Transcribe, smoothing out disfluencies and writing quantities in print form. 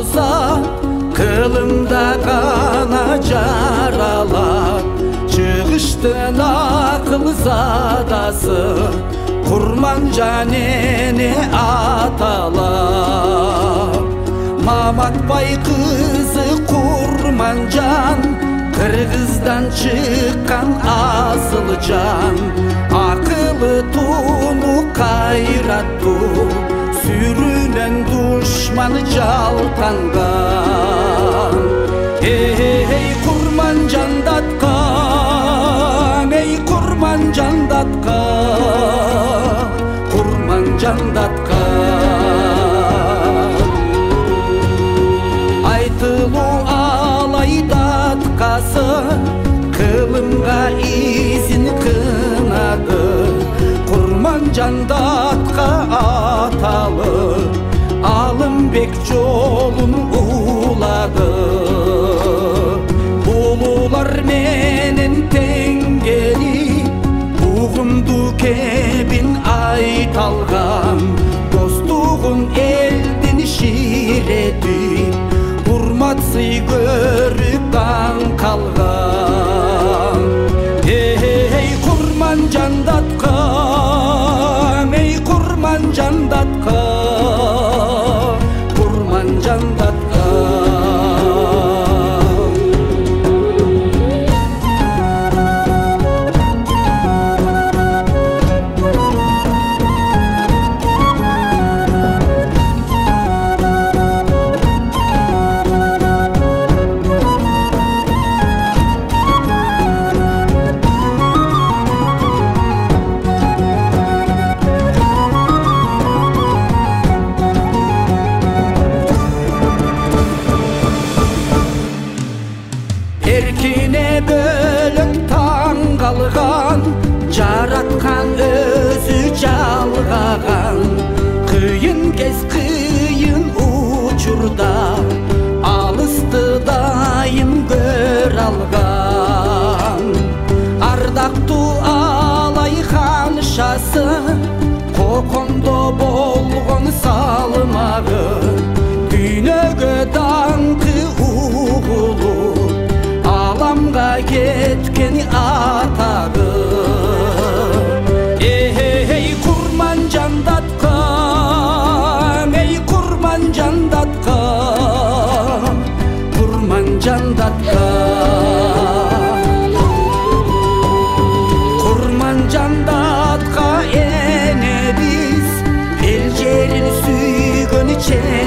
зат кылымда гана жаралат. Чыгыштын акыл задасы Курманжан эне аталат. Маматбай кызы Курманжан Кыргыздан чыккан асыл жан. Акылы туну кайраттуу сүрүнөн душман жалтанган. Эй Курманжан датка, эй Курманжан датка, Курманжан датка. Айтылуу алай даткасы кылымга изин кынады. Курманжан датка аталы Алымбек жолун улады. Улуулар менен теңгери угумду кебин айталган. Достугун элдин ширети урмат сый көрүп таң калган. Эй Курманжан датка, эй Курманжан датка, Курманжан датка. Эркине бөлөк таң калган, жараткан өзү жалгаган. Кыйын кез кыйын учурда алысты дайым көр алган. Ардактуу алай ханшасы кокондо болгон салмагы дүйнөгө даңкы угулу аламга кеткен атагы. Эй Курманжан датка, эй Курманжан датка, Курманжан датка. Курманжан датка эне биз эл жерин сүйгөн